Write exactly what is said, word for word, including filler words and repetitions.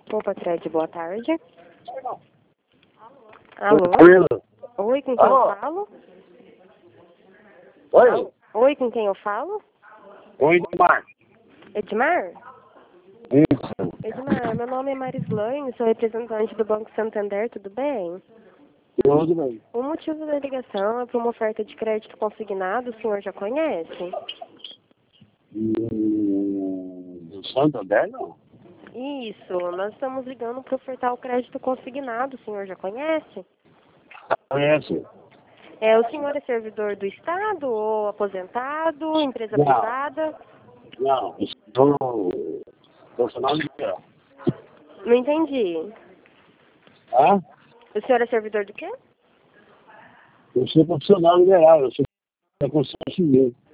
Opa, Fred, boa tarde. Alô? Oi, com quem Alô? eu falo? Oi? Oi, com quem eu falo? Oi, Edmar. Edmar? Isso. Edmar, meu nome é Marislaine, sou representante do Banco Santander, tudo bem? Tudo bem. O motivo da ligação é para uma oferta de crédito consignado, o senhor já conhece? Hum, do Santander, não? Isso, nós estamos ligando para ofertar o crédito consignado, o senhor já conhece? Conhece? É, o senhor é servidor do Estado ou aposentado, empresa Não. privada? Não, eu sou profissional liberal. Não entendi. Ah? O senhor é servidor do quê? Eu sou profissional liberal, eu sou da construção civil.